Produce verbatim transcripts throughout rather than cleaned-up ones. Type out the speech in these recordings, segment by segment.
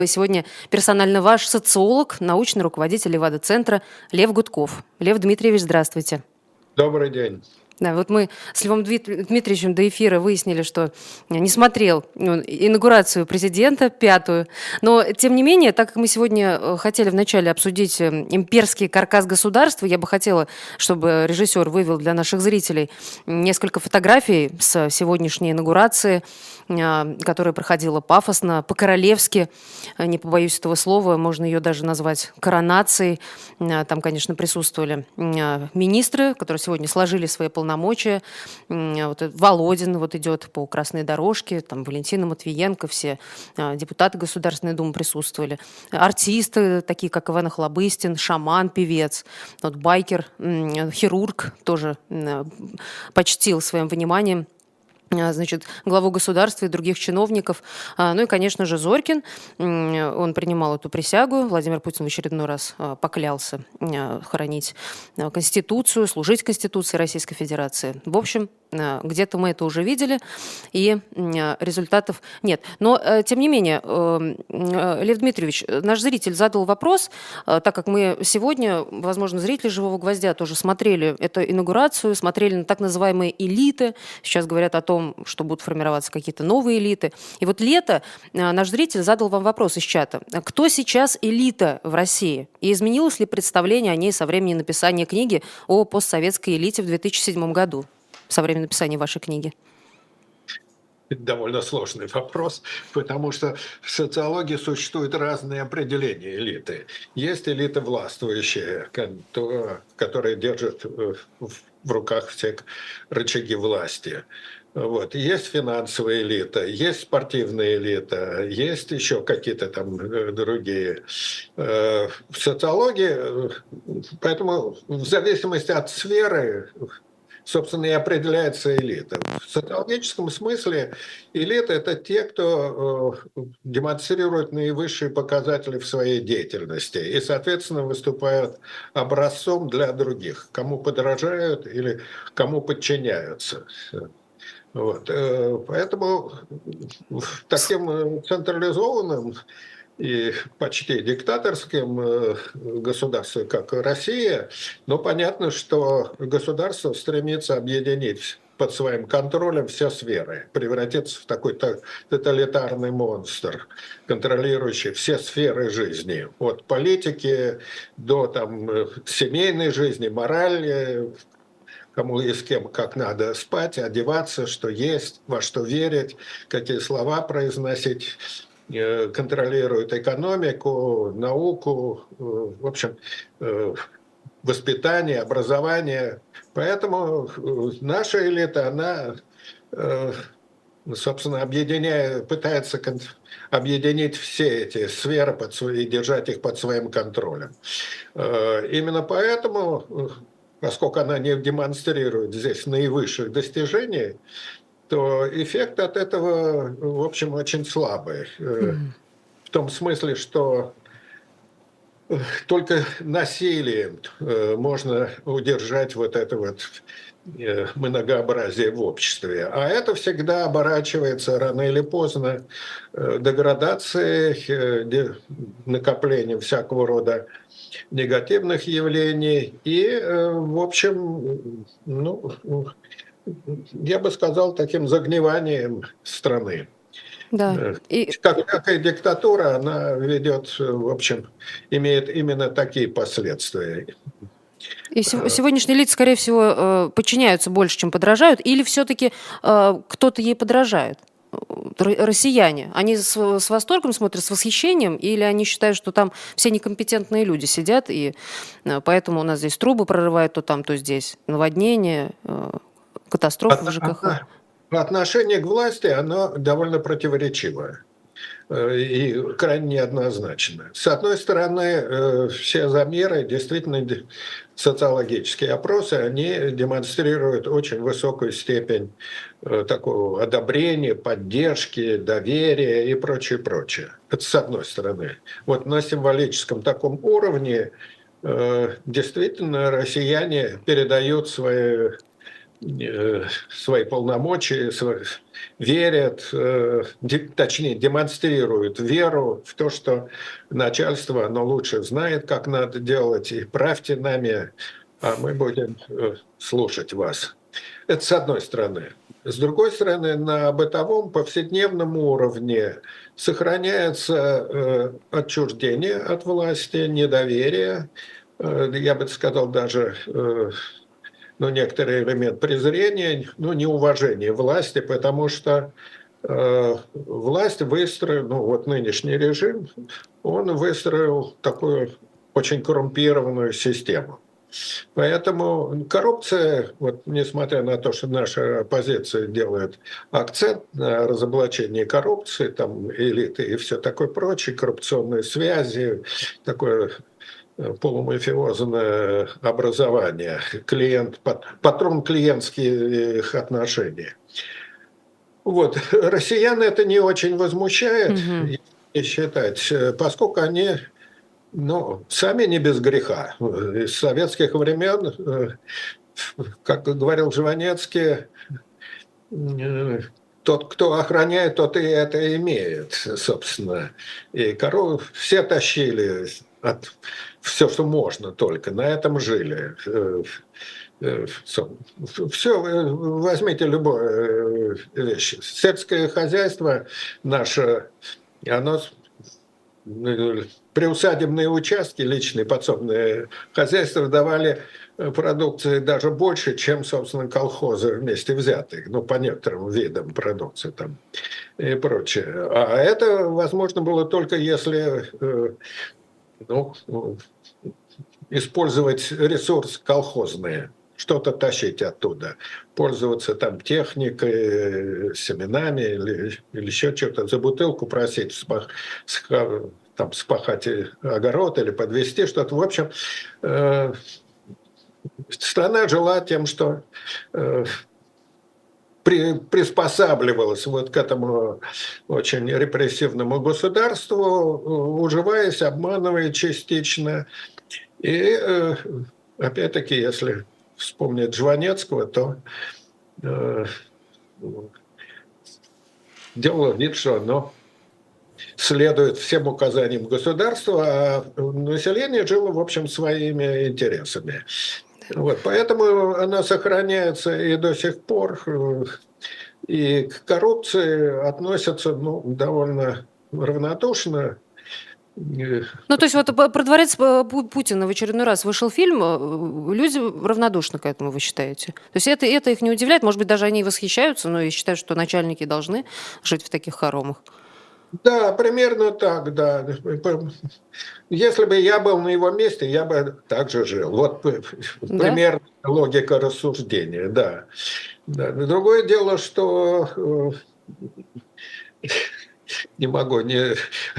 Сегодня персонально ваш социолог, научный руководитель Левада-центра Лев Гудков. Лев Дмитриевич, здравствуйте. Добрый день. Да, вот мы с Львом Дмитриевичем до эфира выяснили, что не смотрел инаугурацию президента, пятую. Но, тем не менее, так как мы сегодня хотели вначале обсудить имперский каркас государства, я бы хотела, чтобы режиссер вывел для наших зрителей несколько фотографий с сегодняшней инаугурации, которая проходила пафосно, по-королевски, не побоюсь этого слова, можно ее даже назвать коронацией. Там, конечно, присутствовали министры, которые сегодня сложили свои полномочия. Вот Володин вот идет по красной дорожке, там Валентина Матвиенко, все депутаты Государственной Думы присутствовали. Артисты, такие как Иван Охлобыстин, шаман, певец, вот байкер, хирург тоже почтил своим вниманием, значит, главу государства и других чиновников. Ну и, конечно же, Зорькин. Он принимал эту присягу. Владимир Путин в очередной раз поклялся хранить Конституцию, служить Конституции Российской Федерации. В общем, где-то мы это уже видели, и результатов нет. Но, тем не менее, Лев Дмитриевич, наш зритель задал вопрос, так как мы сегодня, возможно, зрители «Живого гвоздя» тоже смотрели эту инаугурацию, смотрели на так называемые элиты, сейчас говорят о том, что будут формироваться какие-то новые элиты. И вот лето наш зритель задал вам вопрос из чата. Кто сейчас элита в России? И изменилось ли представление о ней со времени написания книги о постсоветской элите в две тысячи седьмом году? Со времени написания вашей книги? Это довольно сложный вопрос, потому что в социологии существуют разные определения элиты. Есть элита властвующая, которая держит в руках все рычаги власти. Вот. Есть финансовая элита, есть спортивная элита, есть еще какие-то там другие. В социологии, поэтому в зависимости от сферы, собственно, и определяется элита. В социологическом смысле элита – это те, кто демонстрирует наивысшие показатели в своей деятельности и, соответственно, выступают образцом для других, кому подражают или кому подчиняются. Вот. Поэтому таким централизованным и почти диктаторским государством, как Россия, но понятно, что государство стремится объединить под своим контролем все сферы, превратиться в такой тоталитарный монстр, контролирующий все сферы жизни, от политики до там, семейной жизни, морали, кому и с кем как надо спать, одеваться, что есть, во что верить, какие слова произносить, контролирует экономику, науку, в общем, воспитание, образование. Поэтому наша элита, она, собственно, объединяет, пытается объединить все эти сферы под свои, и держать их под своим контролем. Именно поэтому, поскольку она не демонстрирует здесь наивысших достижений, то эффект от этого, в общем, очень слабый. Mm-hmm. В том смысле, что только насилием можно удержать вот это вот многообразие в обществе. А это всегда оборачивается рано или поздно деградацией, накоплением всякого рода негативных явлений и, в общем, ну, я бы сказал, таким загниванием страны. Да. И... Как, какая диктатура, она ведет, в общем, имеет именно такие последствия. И сегодняшние лица, скорее всего, подчиняются больше, чем подражают, или все-таки кто-то ей подражает? Россияне, они с, с восторгом смотрят, с восхищением, или они считают, что там все некомпетентные люди сидят, и поэтому у нас здесь трубы прорывают то там, то здесь, наводнение, катастрофа в ЖКХ? Отношение к власти, оно довольно противоречивое и крайне неоднозначно. С одной стороны, все замеры, действительно социологические опросы, они демонстрируют очень высокую степень такого одобрения, поддержки, доверия и прочее, прочее. Это с одной стороны. Вот на символическом таком уровне действительно россияне передают свои э, свои полномочия, св- верят, э, де- точнее, демонстрируют веру в то, что начальство, оно лучше знает, как надо делать, и правьте нами, а мы будем э, слушать вас. Это с одной стороны. С другой стороны, на бытовом повседневном уровне сохраняется э, отчуждение от власти, недоверие, э, я бы сказал, даже э, ну, некоторый элемент презрения, ну, неуважения власти, потому что э, власть выстроила, ну, вот нынешний режим, он выстроил такую очень коррумпированную систему. Поэтому коррупция, вот несмотря на то, что наша оппозиция делает акцент на разоблачении коррупции, там элиты и все такое прочее, коррупционные связи, такое э, полумафиозное образование, клиент, патрон клиентских отношений. Вот. Россиян это не очень возмущает, Мгм. если считать, э, поскольку они ну, сами не без греха. С советских времен, э, как говорил Жванецкий, э, тот, кто охраняет, тот и это имеет, собственно. И корову все тащили от все, что можно только, на этом жили. Все, возьмите любую вещь. Сельское хозяйство наше, оно приусадебные участки, личные подсобные хозяйства давали продукции даже больше, чем, собственно, колхозы вместе взятые, ну, по некоторым видам продукции там и прочее. А это возможно было только если э, ну, использовать ресурс колхозные, что-то тащить оттуда, пользоваться там техникой, семенами или, или еще что-то, за бутылку просить, спах, там, спахать огород или подвести что-то. В общем, э, страна жила тем, что э, при, приспосабливалась вот к этому очень репрессивному государству, уживаясь, обманывая частично. И э, опять-таки, если вспомнить Жванецкого, то э, делало вид, что оно следует всем указаниям государства, а население жило, в общем, своими интересами. Вот, поэтому она сохраняется и до сих пор, и к коррупции относятся ну, довольно равнодушно. Ну, то есть вот п- про дворец э, Пу- Путина в очередной раз вышел фильм, э, люди равнодушны к этому, вы считаете? То есть это, это их не удивляет, может быть, даже они восхищаются, но и считают, что начальники должны жить в таких хоромах. Да, примерно так, да. Если бы я был на его месте, я бы так же жил. Вот Да? пример логика рассуждения, да. Да. Другое дело, что э, не могу не,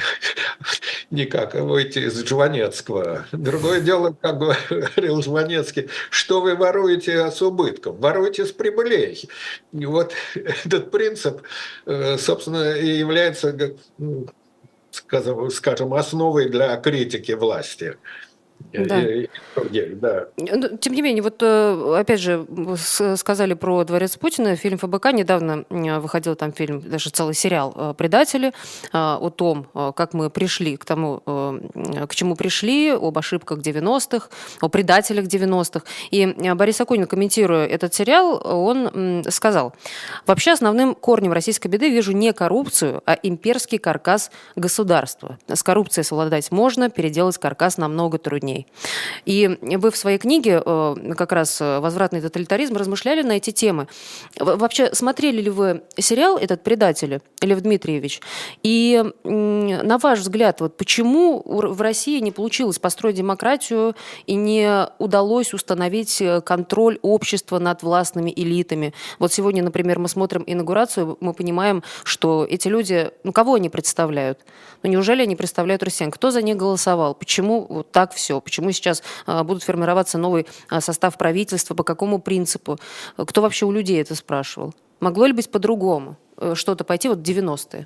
никак выйти из Жванецкого. Другое дело, как говорил Жванецкий, что вы воруете с убытком? Воруете с прибылей. И вот этот принцип, э, собственно, и является, ну, скажем, скажем, основой для критики власти. Да. И- и других, да. Ну, тем не менее, вот э, опять же с- сказали про «Дворец Путина», фильм эф бэ ка, недавно э, выходил там фильм, даже целый сериал э, «Предатели», э, о том, э, как мы пришли к тому, э, к чему пришли, об ошибках девяностых, о предателях девяностых. И э, Борис Акунин, комментируя этот сериал, он м, сказал: «Вообще основным корнем российской беды вижу не коррупцию, а имперский каркас государства. С коррупцией совладать можно, переделать каркас намного трудней». И вы в своей книге э, как раз э, «Возвратный тоталитаризм» размышляли на эти темы. В- Вообще, смотрели ли вы сериал этот «Предатели», Лев Дмитриевич? И м, на ваш взгляд, вот почему у Р- в России не получилось построить демократию и не удалось установить э, контроль общества над властными элитами? Вот сегодня, например, мы смотрим инаугурацию, мы понимаем, что эти люди, ну кого они представляют? Ну неужели они представляют россиян? Кто за них голосовал? Почему вот так все? Почему сейчас а, будут формироваться новый а, состав правительства? По какому принципу? Э, Кто вообще у людей это спрашивал? Могло ли быть по-другому? Э, Что-то пойти вот в девяностые?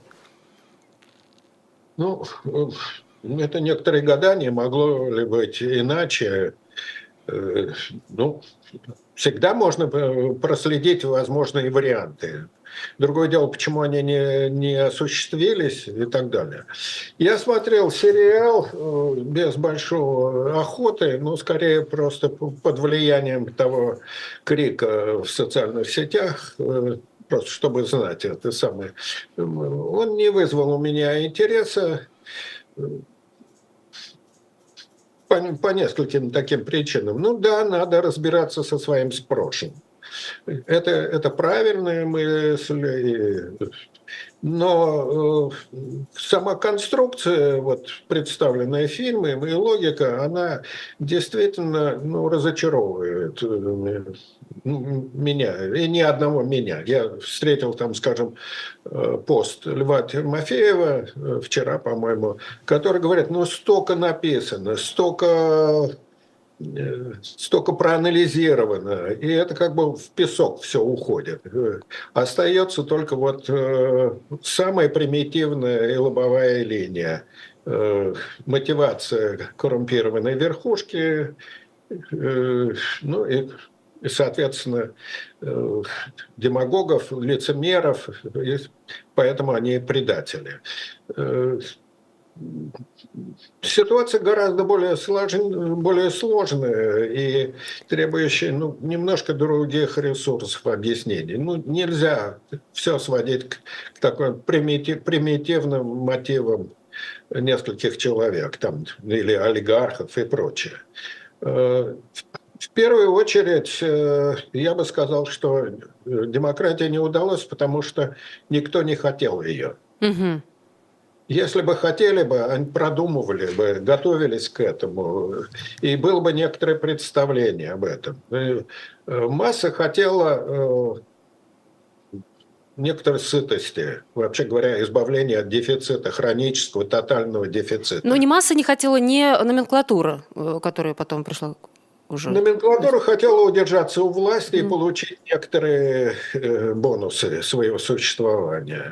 Ну, э, это некоторые гадания, могло ли быть иначе. Э, Ну, всегда можно проследить возможные варианты. Другое дело, почему они не, не осуществились и так далее. Я смотрел сериал без большой охоты, но скорее просто под влиянием того крика в социальных сетях, просто чтобы знать это самое. Он не вызвал у меня интереса по, по нескольким таким причинам. Ну да, надо разбираться со своим прошлым. Это, это правильная мысль, но э, сама конструкция, вот, представленная фильмом, и логика, она действительно ну, разочаровывает меня, и ни одного меня. Я встретил там, скажем, пост Льва Тимофеева вчера, по-моему, который говорит, ну столько написано, столько... столько проанализировано, и это как бы в песок все уходит. Остается только вот самая примитивная и лобовая линия. Мотивация коррумпированной верхушки, ну и, и соответственно, демагогов, лицемеров, и поэтому они предатели. Ситуация гораздо более, сложен, более сложная и требующая ну, немножко других ресурсов объяснений. Ну, нельзя все сводить к, к такой примитив, примитивным мотивам нескольких человек там, или олигархов и прочее. В первую очередь, я бы сказал, что демократия не удалась, потому что никто не хотел ее. Угу. Если бы хотели бы, они продумывали бы, готовились к этому, и было бы некоторое представление об этом. Масса хотела некоторой сытости, вообще говоря, избавления от дефицита, хронического, тотального дефицита. Но ни масса не хотела, ни номенклатура, которая потом пришла. Уже. Номенклатура хотела удержаться у власти mm. и получить некоторые бонусы своего существования.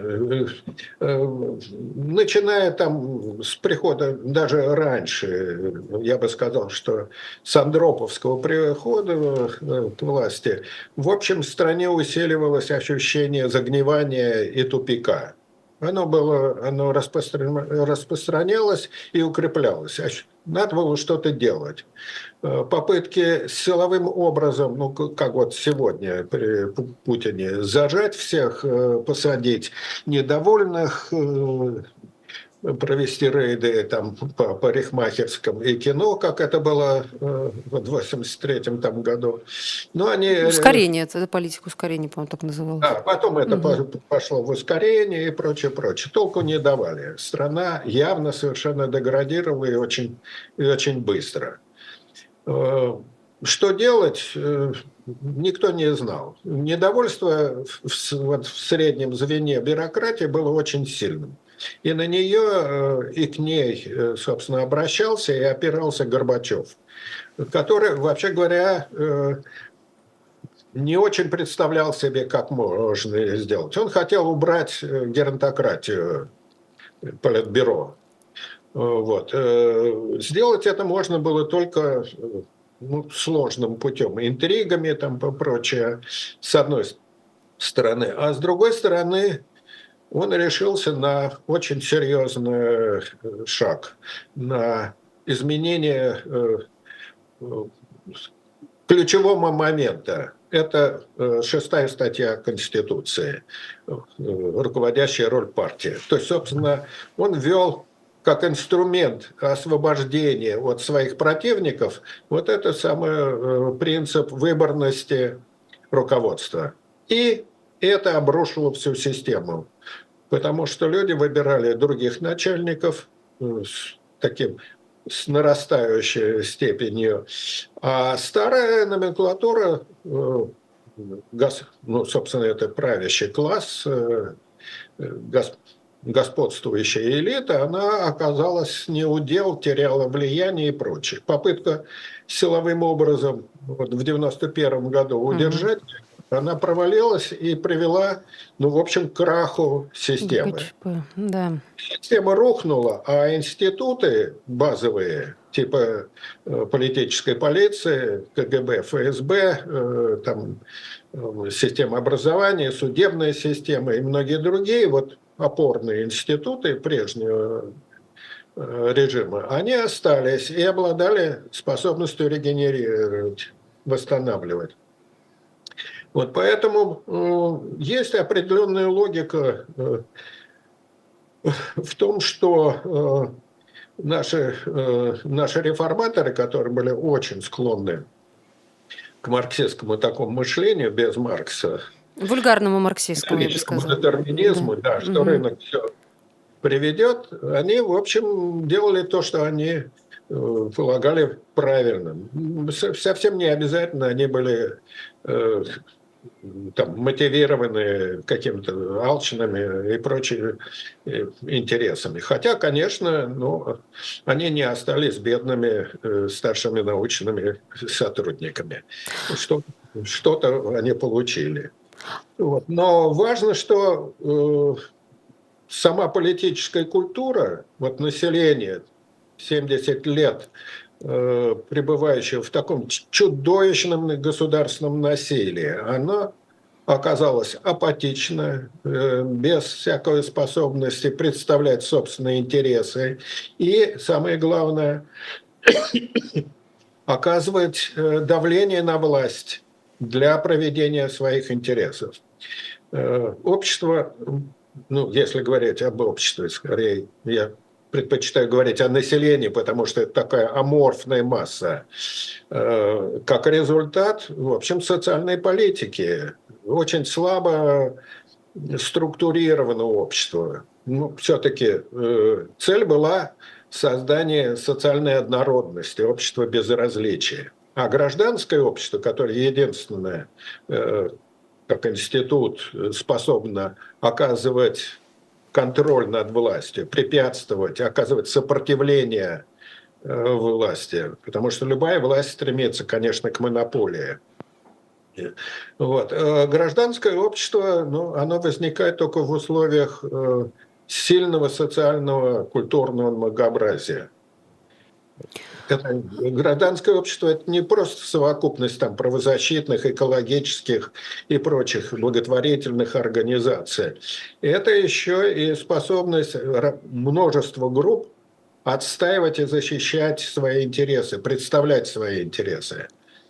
Начиная там с прихода, даже раньше, я бы сказал, что с Андроповского прихода к власти, в общем, в стране усиливалось ощущение загнивания и тупика. Оно, было, оно распространялось и укреплялось. Надо было что-то делать. Попытки силовым образом, ну как вот сегодня при Путине, зажать всех, посадить недовольных, провести рейды там, по парикмахерским и кино, как это было в восемьдесят третьем там году. Но они... Ускорение, это политика ускорения, по-моему, так называлось. Да, потом это угу. пошло в ускорение и прочее, прочее. Толку не давали. Страна явно совершенно деградировала и очень, и очень быстро. Что делать, никто не знал. Недовольство в, вот, в среднем звене бюрократии было очень сильным. И на нее, и к ней, собственно, обращался и опирался Горбачев, который, вообще говоря, не очень представлял себе, как можно сделать. Он хотел убрать геронтократию Политбюро. Вот. Сделать это можно было только ну, сложным путем, интригами там, и прочее, с одной стороны. А с другой стороны, он решился на очень серьезный шаг, на изменение ключевого момента. Это шестая статья Конституции, руководящая роль партии. То есть, собственно, он ввел как инструмент освобождения от своих противников вот это самый принцип выборности руководства. И это обрушило всю систему. Потому что люди выбирали других начальников с таким с нарастающей степенью, а старая номенклатура, ну, собственно, это правящий класс, господствующая элита, она оказалась неудел, теряла влияние и прочее. Попытка силовым образом вот, в девяносто первом году удержать она провалилась и привела, ну, в общем, к краху системы. ГКЧП, да. Система рухнула, а институты базовые, типа э, политической полиции, КГБ, ФСБ, э, там, э, система образования, судебная система и многие другие вот опорные институты прежнего э, режима, они остались и обладали способностью регенерировать, восстанавливать. Вот поэтому э, есть определенная логика э, в том, что э, наши, э, наши реформаторы, которые были очень склонны к марксистскому такому мышлению без Маркса, Вульгарному марксистскому, я бы сказала. детерминизму, да, да, что угу. рынок все приведет, они, в общем, делали то, что они э, полагали правильным. Совсем не обязательно они были э, там, мотивированы какими-то алчными и прочими интересами. Хотя, конечно, ну, они не остались бедными э, старшими научными сотрудниками. Что, что-то они получили. Вот. Но важно, что э, сама политическая культура, вот население семьдесят лет, э, пребывающее в таком чудовищном государственном насилии, оно оказалось апатично, э, без всякой способности представлять собственные интересы и, самое главное, оказывать э, давление на власть для проведения своих интересов. Э, общество, ну, если говорить об обществе, скорее, я предпочитаю говорить о населении, потому что это такая аморфная масса. Э, как результат, в общем, социальной политики, очень слабо структурировано общество. Ну, все-таки э, цель была создание социальной однородности, общества безразличия. А гражданское общество, которое единственное, э, как институт, способно оказывать контроль над властью, препятствовать, оказывать сопротивление э, власти, потому что любая власть стремится, конечно, к монополии. Вот. Гражданское общество, ну, оно возникает только в условиях э, сильного социального, культурного многообразия. Это, гражданское общество – это не просто совокупность там, правозащитных, экологических и прочих благотворительных организаций. Это еще и способность множества групп отстаивать и защищать свои интересы, представлять свои интересы.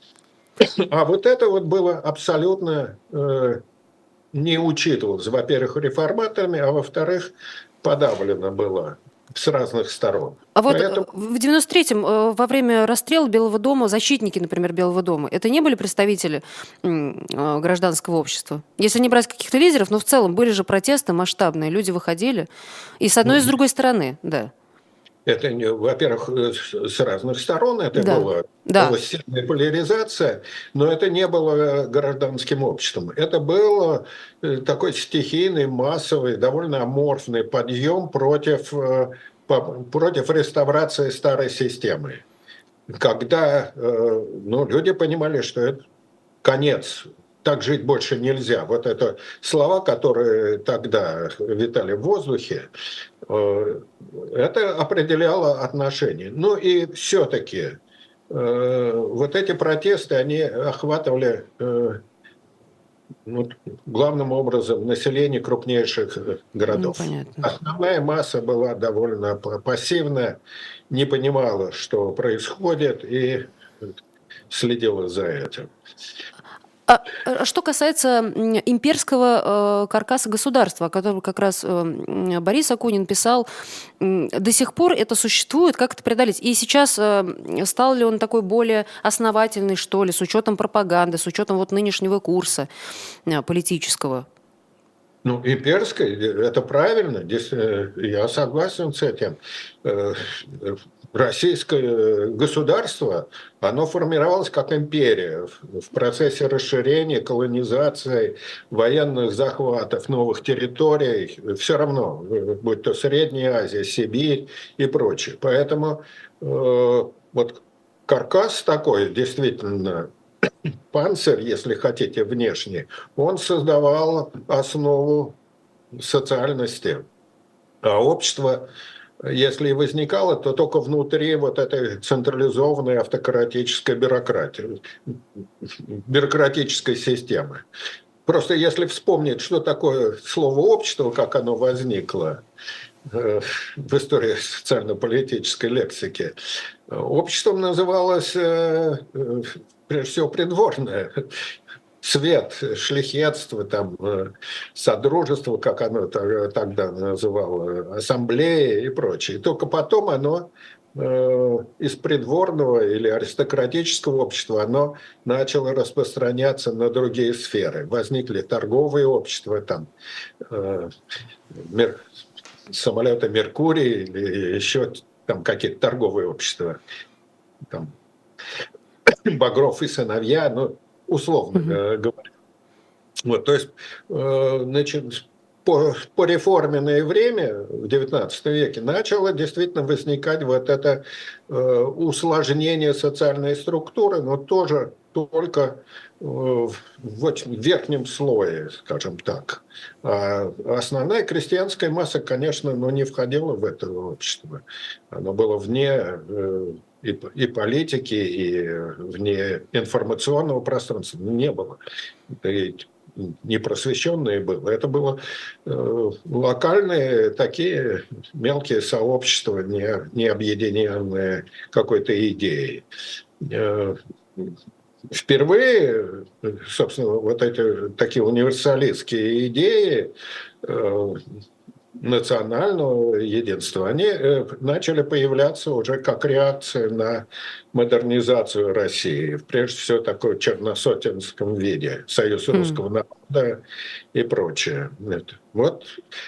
А вот это вот было абсолютно э, не учитывалось, во-первых, реформаторами, а во-вторых, подавлено было с разных сторон. А вот Поэтому... в девяносто третьем во время расстрела Белого дома, защитники, например, Белого дома, это не были представители гражданского общества? Если не брать каких-то лидеров, но в целом были же протесты масштабные, люди выходили, и с одной и с другой стороны, да. Это, во-первых, с разных сторон, это да. была, да. была сильная поляризация, но это не было гражданским обществом. Это был такой стихийный, массовый, довольно аморфный подъем против, против реставрации старой системы. Когда ну, люди понимали, что это конец, так жить больше нельзя. Вот это слова, которые тогда витали в воздухе, это определяло отношения. Ну и все-таки вот эти протесты, они охватывали ну, главным образом население крупнейших городов. Ну, основная масса была довольно пассивная, не понимала, что происходит, и следила за этим. А что касается имперского э, каркаса государства, о котором как раз э, Борис Акунин писал, э, до сих пор это существует, как это преодолеть? И сейчас э, стал ли он такой более основательный, что ли, с учетом пропаганды, с учетом вот нынешнего курса э, политического? Ну, имперское, это правильно, здесь я согласен с этим. Российское государство, оно формировалось как империя в процессе расширения, колонизации, военных захватов новых территорий, все равно, будь то Средняя Азия, Сибирь и прочее. Поэтому вот каркас такой действительно панцирь, если хотите, внешний, он создавал основу социальности. А общество, если и возникало, то только внутри вот этой централизованной автократической бюрократии, бюрократической системы. Просто если вспомнить, что такое слово «общество», как оно возникло э, в истории социально-политической лексики, обществом называлось, э, э, прежде всего, придворное. Свет, шляхетство, там, э, содружество, как оно тогда называло, ассамблея и прочее. И только потом оно э, из придворного или аристократического общества оно начало распространяться на другие сферы. Возникли торговые общества, там, э, мер, самолеты Меркурий или еще там какие-то торговые общества, там, Багров и сыновья, ну, условно mm-hmm. говоря. Вот, то есть, э, значит, по, по реформенное время в девятнадцатом веке начало действительно возникать вот это э, усложнение социальной структуры, но тоже только э, в верхнем слое, скажем так. А основная крестьянская масса, конечно, ну, не входила в это общество. Оно было вне э, и, и политики, и вне информационного пространства. Не было. И непросвещенные было. Это было э, локальные такие мелкие сообщества, не, не объединенные какой-то идеей. Э, впервые, собственно, вот эти такие универсалистские идеи э, национального единства, они начали появляться уже как реакция на модернизацию России, прежде всего такой черносотенском виде, Союз русского народа и прочее. Вот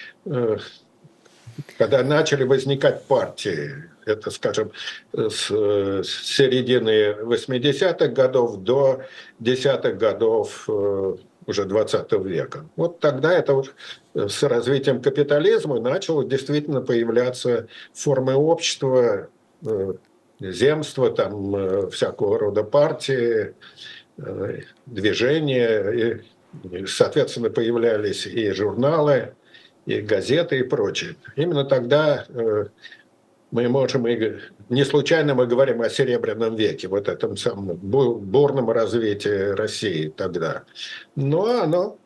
когда начали возникать партии, это, скажем, с середины восьмидесятых годов до десятых годов уже двадцатого века. Вот тогда это вот с развитием капитализма начало действительно появляться формы общества, земства, там всякого рода партии, движения, и, соответственно, появлялись и журналы, и газеты, и прочее. Именно тогда мы можем, и не случайно мы говорим о Серебряном веке, вот этом самом бурном развитии России тогда. Но оно,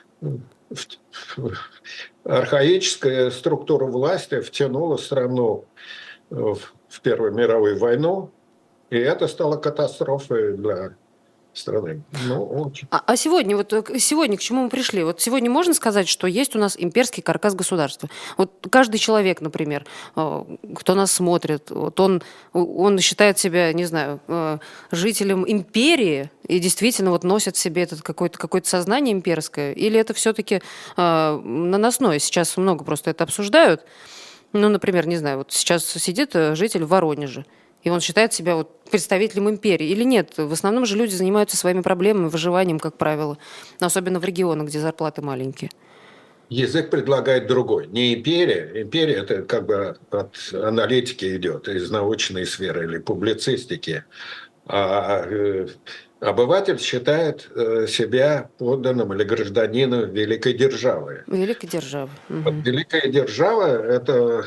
архаическая структура власти втянула страну в Первую мировую войну, и это стало катастрофой для страны. Ну, очень. А, а сегодня, вот сегодня к чему мы пришли? Вот сегодня можно сказать, что есть у нас имперский каркас государства. Вот каждый человек, например, кто нас смотрит, вот он, он считает себя, не знаю, жителем империи и действительно вот носит в себе это какое-то, какое-то сознание имперское, или это все-таки наносное? Сейчас много просто это обсуждают. Ну, например, не знаю, вот сейчас сидит житель в Воронеже, и он считает себя вот представителем империи. Или нет? В основном же люди занимаются своими проблемами, выживанием, как правило. Особенно в регионах, где зарплаты маленькие. Язык предлагает другой. Не империя. Империя – это как бы от аналитики идет, из научной сферы или публицистики. А обыватель считает себя подданным или гражданином великой державы. Великой державы. Угу. Вот великая держава – это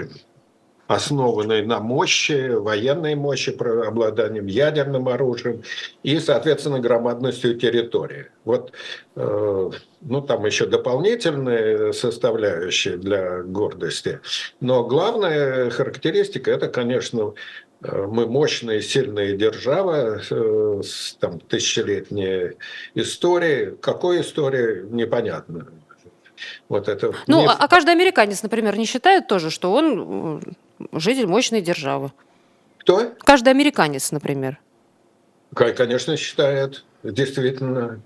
основанной на мощи, военной мощи, обладанием ядерным оружием и, соответственно, громадностью территории. Вот, э, ну, там еще дополнительные составляющие для гордости. Но главная характеристика – это, конечно, мы мощная, сильная держава э, с там, тысячелетней историей. Какой истории, непонятно. Вот это ну, не... а каждый американец, например, не считает тоже, что он житель мощной державы? Кто? Каждый американец, например. Конечно, считает. Действительно,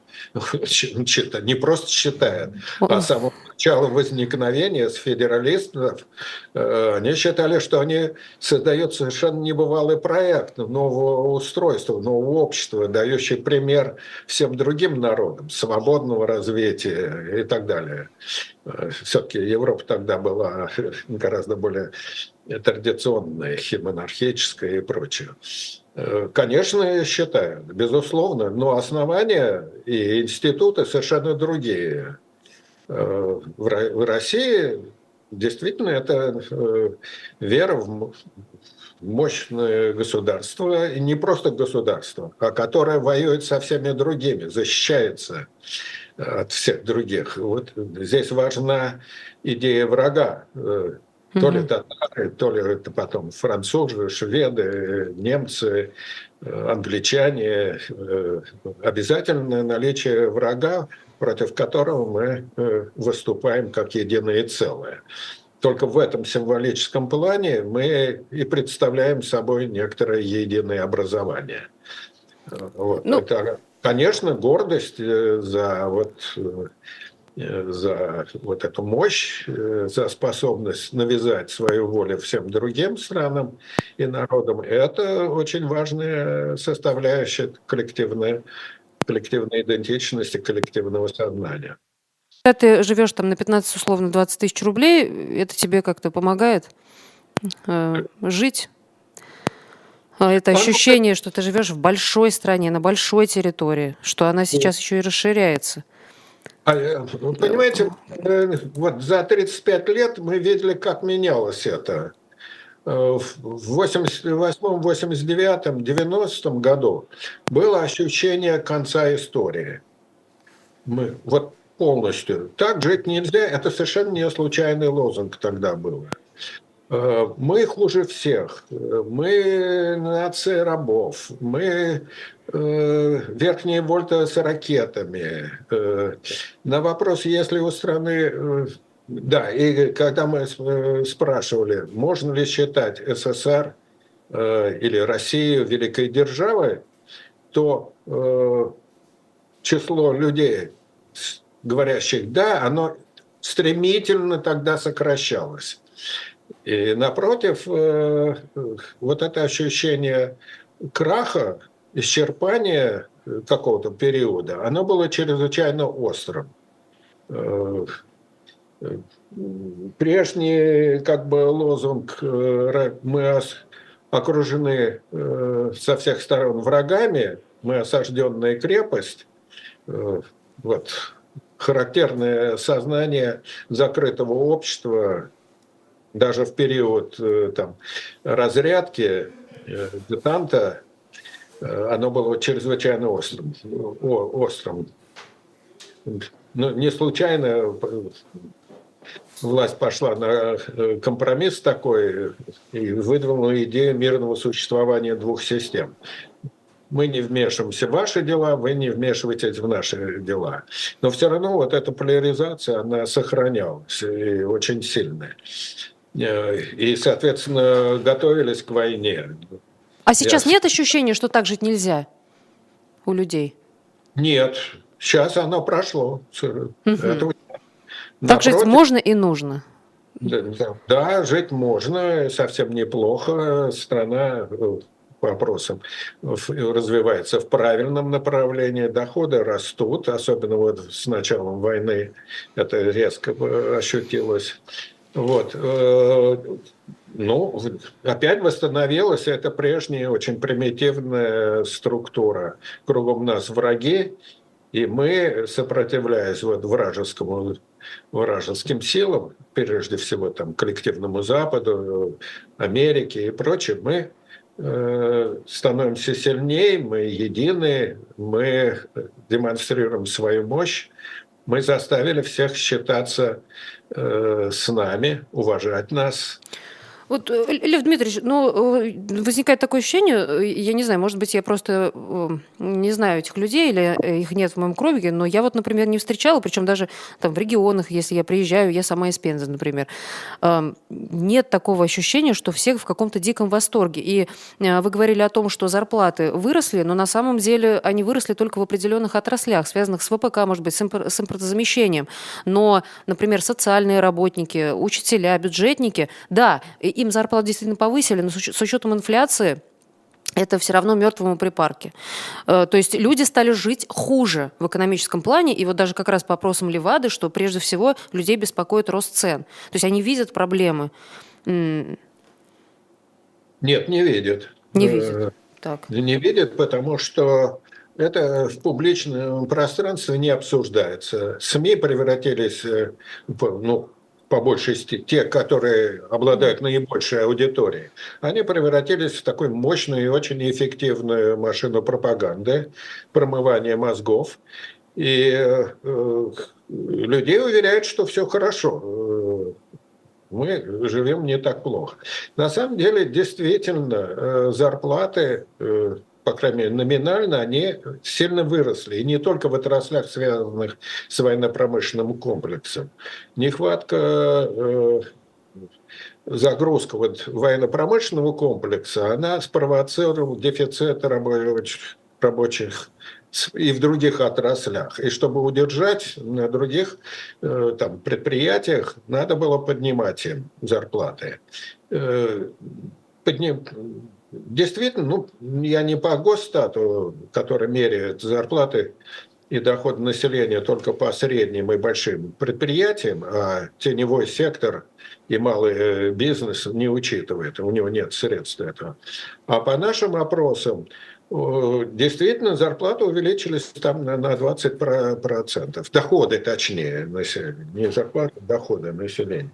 не просто считает, а с самого начала возникновения с федералистов они считали, что они создают совершенно небывалый проект нового устройства, нового общества, дающий пример всем другим народам, свободного развития и так далее. Все-таки Европа тогда была гораздо более традиционное, монархическое и прочее. Конечно, я считаю, безусловно, но основания и институты совершенно другие. В России действительно это вера в мощное государство, и не просто государство, а которое воюет со всеми другими, защищается от всех других. Вот здесь важна идея врага. То ли татары, то ли это потом французы, шведы, немцы, англичане. Обязательно наличие врага, против которого мы выступаем как единое целое. Только в этом символическом плане мы и представляем собой некоторое единое образование. Вот. Ну, это, конечно, гордость за вот, за вот эту мощь, за способность навязать свою волю всем другим странам и народам. Это очень важная составляющая коллективной, коллективной идентичности, коллективного сознания. Когда ты живешь там на пятнадцать, условно, двадцать тысяч рублей, это тебе как-то помогает э, жить? Это ощущение, что ты живешь в большой стране, на большой территории, что она сейчас еще и расширяется. А, понимаете, вот за тридцать пять лет мы видели, как менялось это. В восемьдесят восьмом, восемьдесят девятом, девяностом году было ощущение конца истории. Мы, вот полностью. Так жить нельзя. Это совершенно не случайный лозунг тогда был. Мы хуже всех. Мы нация рабов. Мы верхние вольты с ракетами. На вопрос, если у страны... Да, и когда мы спрашивали, можно ли считать СССР или Россию великой державой, то число людей, говорящих «да», оно стремительно тогда сокращалось. И напротив, вот это ощущение краха, исчерпания какого-то периода, оно было чрезвычайно острым. Прежний как бы лозунг «мы окружены со всех сторон врагами, мы осажденная крепость», вот, характерное сознание закрытого общества, даже в период там, разрядки детанта, оно было чрезвычайно острым. острым. Ну, не случайно власть пошла на компромисс такой и выдвинула идею мирного существования двух систем. Мы не вмешиваемся в ваши дела, вы не вмешиваетесь в наши дела. Но все равно вот эта поляризация, она сохранялась и очень сильная. И, соответственно, готовились к войне. А сейчас Я... нет ощущения, что так жить нельзя у людей? Нет. Сейчас оно прошло. Угу. Этого... Так Напротив, жить можно и нужно. Да, да, да, жить можно, совсем неплохо. Страна по вопросам развивается в правильном направлении, доходы растут, особенно вот с началом войны это резко ощутилось. Вот. Ну, опять восстановилась эта прежняя очень примитивная структура. Кругом нас враги, и мы, сопротивляясь вот вражескому, вражеским силам, прежде всего там, коллективному Западу, Америке и прочее, мы э, становимся сильнее, мы едины, мы демонстрируем свою мощь, мы заставили всех считаться э, с нами, уважать нас. Вот, Лев Дмитриевич, ну, возникает такое ощущение, я не знаю, может быть, я просто не знаю этих людей, или их нет в моем круге, но я вот, например, не встречала, причем даже там в регионах, если я приезжаю, я сама из Пензы, например, нет такого ощущения, что всех в каком-то диком восторге. И вы говорили о том, что зарплаты выросли, но на самом деле они выросли только в определенных отраслях, связанных с ВПК, может быть, с импортозамещением. Но, например, социальные работники, учителя, бюджетники, да, им зарплату действительно повысили, но с учетом инфляции это все равно мертвому припарке. То есть люди стали жить хуже в экономическом плане, и вот даже как раз по опросам Левады, что прежде всего людей беспокоит рост цен. То есть они видят проблемы. Нет, не видят. Не видят. Так. Не видят, потому что это в публичном пространстве не обсуждается. СМИ превратились, ну, по большей степени, те, которые обладают наибольшей аудиторией, они превратились в такую мощную и очень эффективную машину пропаганды, промывания мозгов. И э, людей уверяют, что все хорошо. Мы живем не так плохо. На самом деле, действительно, зарплаты, по крайней мере, номинально, они сильно выросли. И не только в отраслях, связанных с военно-промышленным комплексом. Нехватка, загрузка вот военно-промышленного комплекса, она спровоцировала дефицит рабочих, рабочих и в других отраслях. И чтобы удержать на других там, предприятиях, надо было поднимать им зарплаты. Подним... Действительно, ну, я не по Госстату, который меряет зарплаты и доходы населения только по средним и большим предприятиям, а теневой сектор и малый бизнес не учитывает, у него нет средств для этого. А по нашим опросам, действительно, зарплаты увеличились там на двадцать процентов. Доходы, точнее, населения. Не зарплаты, а доходы населения.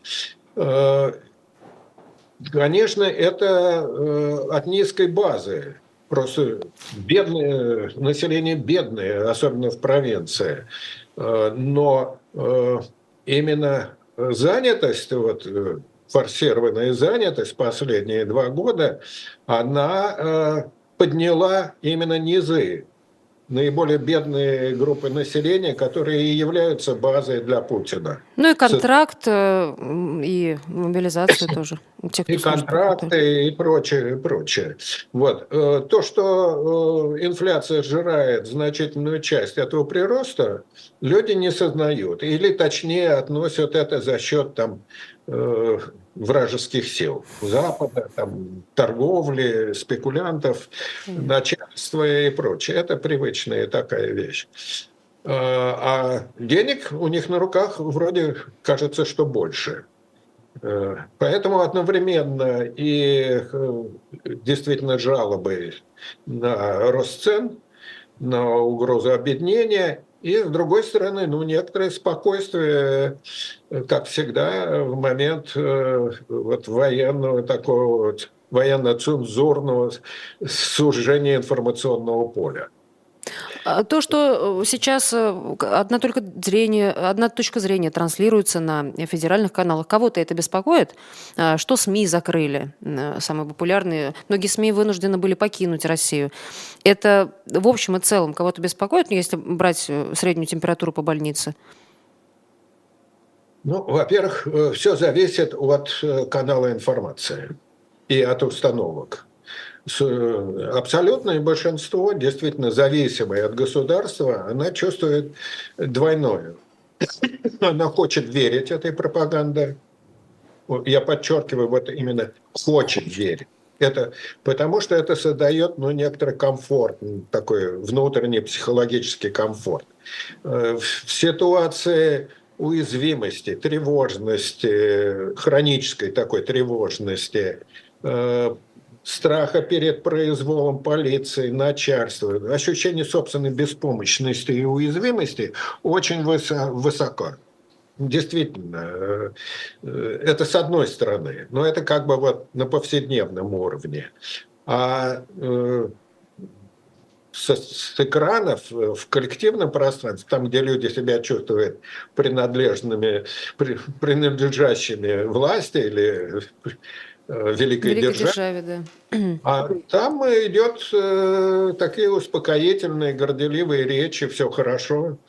Конечно, это от низкой базы. Просто бедное, население бедное, особенно в провинции. Но именно занятость, вот, форсированная занятость последние два года, она подняла именно низы, наиболее бедные группы населения, которые и являются базой для Путина. Ну и контракт, и мобилизацию тоже. Те, и контракты, и прочее, и прочее. Вот. То, что инфляция сжирает значительную часть этого прироста, люди не сознают. Или, точнее, относят это за счет там, вражеских сил Запада, там, торговли, спекулянтов, начальства и прочее. Это привычная такая вещь. А денег у них на руках вроде кажется, что больше. Поэтому одновременно и действительно жалобы на рост цен, на угрозу обеднения, и, с другой стороны, ну, некоторое спокойствие, как всегда, в момент вот, военного такого вот, военно-цензурного сужения информационного поля. То, что сейчас одна, только зрение, одна точка зрения транслируется на федеральных каналах, кого-то это беспокоит? Что СМИ закрыли, самые популярные? Многие СМИ вынуждены были покинуть Россию. Это в общем и целом кого-то беспокоит, если брать среднюю температуру по больнице? Ну, во-первых, все зависит от канала информации и от установок. Абсолютное большинство, действительно зависимое от государства, она чувствует двойное. Она хочет верить этой пропаганде. Я подчеркиваю, вот именно хочет верить. Это, потому что это создает ну, некоторый комфорт, такой внутренний психологический комфорт. В ситуации уязвимости, тревожности, хронической такой тревожности, страха перед произволом полиции, начальства, ощущение собственной беспомощности и уязвимости очень высоко. Действительно, это с одной стороны, но это как бы вот на повседневном уровне. А с, с экранов в коллективном пространстве, там, где люди себя чувствуют принадлежными, при, принадлежащими власти или великой, великой державе, державе да. А там идет э, такие успокоительные, горделивые речи, все хорошо,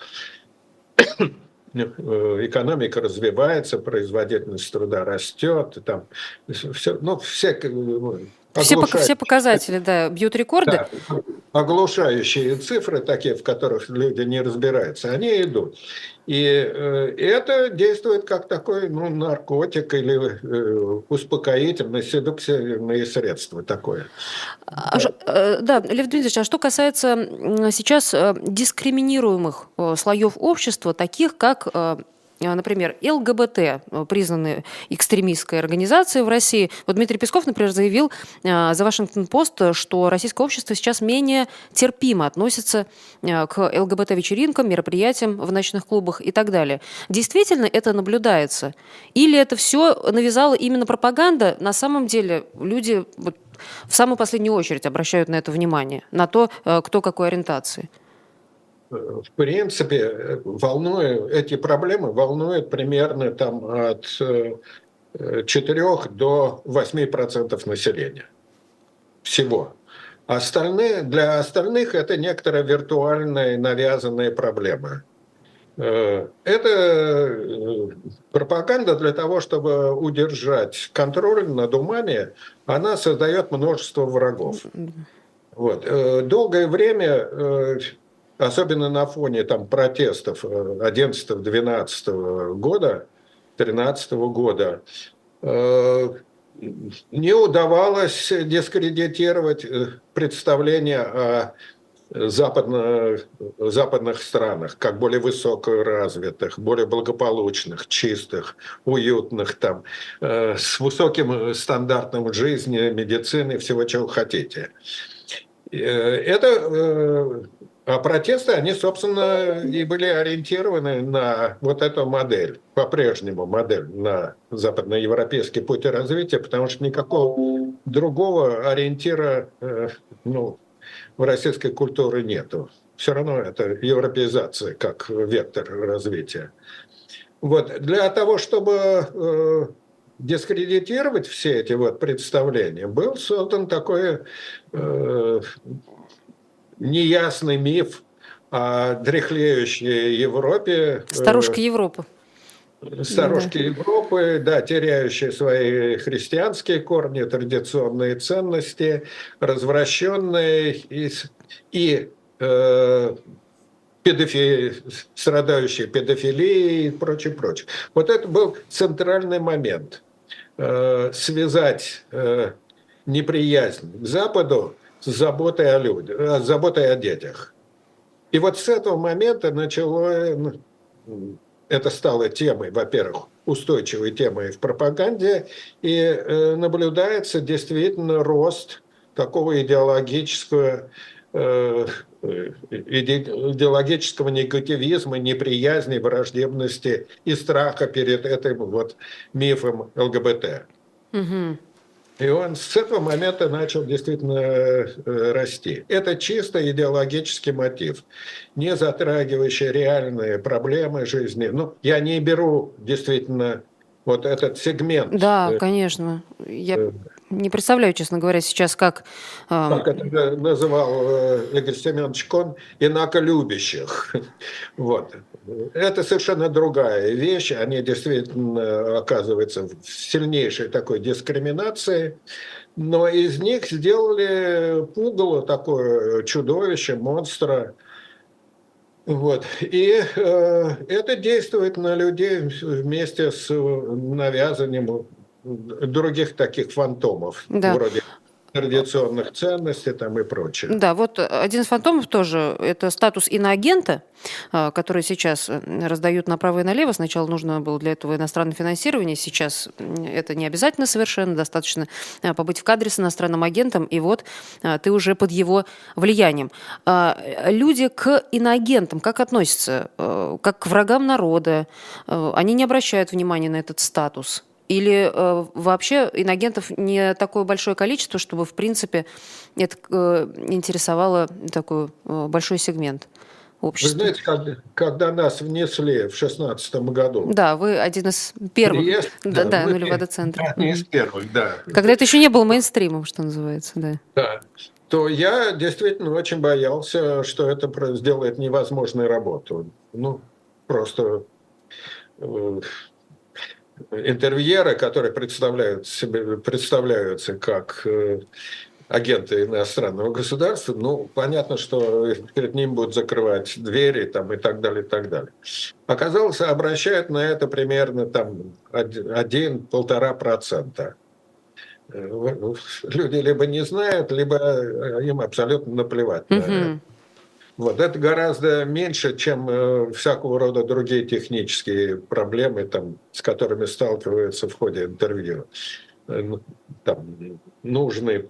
экономика развивается, производительность труда растет, там все, ну все, все, все показатели, да, бьют рекорды. Да, оглушающие цифры, такие, в которых люди не разбираются, они идут. И это действует как такой ну, наркотик или э, успокоительное, седукционное средство такое. А, да. да, Лев Дмитриевич, а что касается сейчас дискриминируемых слоев общества, таких как например, ЛГБТ, признанные экстремистской организацией в России. Вот Дмитрий Песков, например, заявил за Вашингтон-Пост, что российское общество сейчас менее терпимо относится к ЛГБТ-вечеринкам, мероприятиям в ночных клубах и так далее. Действительно это наблюдается? Или это все навязала именно пропаганда? На самом деле люди вот в самую последнюю очередь обращают на это внимание, на то, кто какой ориентации. В принципе, волнуют, эти проблемы волнуют примерно там, от четырёх до восьми процентов населения всего. Остальные, для остальных это некоторые виртуальные навязанные проблемы. Это пропаганда для того, чтобы удержать контроль над умами, она создает множество врагов. Вот. Долгое время, особенно на фоне там, протестов одиннадцатого-двенадцатого года, тринадцатого года, не удавалось дискредитировать представления о западных, западных странах, как более высокоразвитых, более благополучных, чистых, уютных, там, э, с высоким стандартом жизни, медицины, всего, чего хотите. Это, э, а протесты, они, собственно, и были ориентированы на вот эту модель, по-прежнему модель на западноевропейский путь развития, потому что никакого другого ориентира, э, ну, в российской культуре нету. Все равно это европеизация как вектор развития. Вот. Для того, чтобы э, дискредитировать все эти вот представления, был создан такой э, неясный миф о дряхлеющей Европе. Старушка Европы. Старушки да. Европы, да, теряющие свои христианские корни, традиционные ценности, развращенные и, и э, педофи, страдающие педофилией и прочее, прочее. Вот это был центральный момент. Э, связать э, неприязнь к Западу с заботой о людях, с заботой о детях. И вот с этого момента начало... Это стало темой, во-первых, устойчивой темой в пропаганде, и э, наблюдается действительно рост такого идеологического, э, идеологического негативизма, неприязни, враждебности и страха перед этим вот мифом ЛГБТ. Угу. И он с этого момента начал действительно расти. Это чисто идеологический мотив, не затрагивающий реальные проблемы жизни. Ну, я не беру действительно вот этот сегмент. Да, конечно. Я не представляю, честно говоря, сейчас как... Как это называл Игорь Семенович Кон, инаколюбящих. Вот. Это совершенно другая вещь. Они действительно оказываются в сильнейшей такой дискриминации. Но из них сделали пугало, такое чудовище, монстра. Вот. И э, это действует на людей вместе с навязанием других таких фантомов, да. Вроде традиционных ценностей там и прочее. Да, вот один из фантомов тоже, это статус иноагента, который сейчас раздают направо и налево. Сначала нужно было для этого иностранное финансирование, сейчас это не обязательно совершенно, достаточно побыть в кадре с иностранным агентом, и вот ты уже под его влиянием. Люди к иноагентам как относятся? Как к врагам народа? Они не обращают внимания на этот статус? Или э, вообще инагентов не такое большое количество, чтобы, в принципе, это э, интересовало такой э, большой сегмент общества? Вы знаете, когда, когда нас внесли в шестнадцатом году... Да, вы один из первых. Приезд, да, да, да, нулевого центра. Один из первых, да. Когда это еще не было мейнстримом, что называется, да. Да. То я действительно очень боялся, что это сделает невозможной работу. Ну, просто... Э, интервьюеры, которые представляют себе, представляются как э, агенты иностранного государства, ну, понятно, что перед ним будут закрывать двери там, и так далее, и так далее. Оказалось, обращают на это примерно там один-полтора процента. Люди либо не знают, либо им абсолютно наплевать на это. Вот. Это гораздо меньше, чем э, всякого рода другие технические проблемы, там, с которыми сталкиваются в ходе интервью. Э, ну, там, нужный